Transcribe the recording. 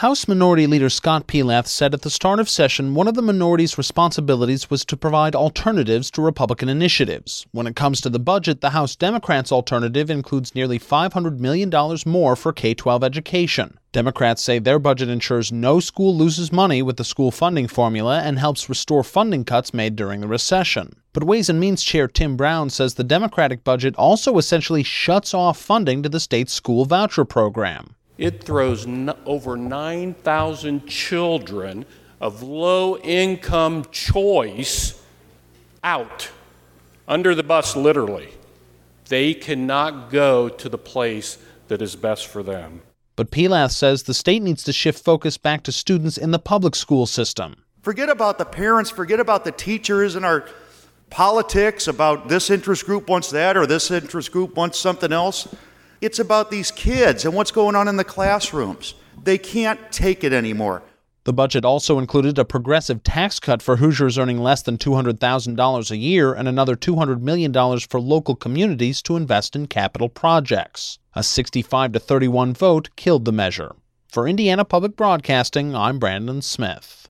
House Minority Leader Scott Pelath said at the start of session one of the minority's responsibilities was to provide alternatives to Republican initiatives. When it comes to the budget, the House Democrats' alternative includes nearly $500 million more for K-12 education. Democrats say their budget ensures no school loses money with the school funding formula and helps restore funding cuts made during the recession. But Ways and Means Chair Tim Brown says the Democratic budget also essentially shuts off funding to the state's school voucher program. It throws over 9,000 children of low-income choice out, under the bus literally. They cannot go to the place that is best for them. But Pelath says the state needs to shift focus back to students in the public school system. Forget about the parents, forget about the teachers and our politics about this interest group wants that or this interest group wants something else. It's about these kids and what's going on in the classrooms. They can't take it anymore. The budget also included a progressive tax cut for Hoosiers earning less than $200,000 a year and another $200 million for local communities to invest in capital projects. A 65-31 vote killed the measure. For Indiana Public Broadcasting, I'm Brandon Smith.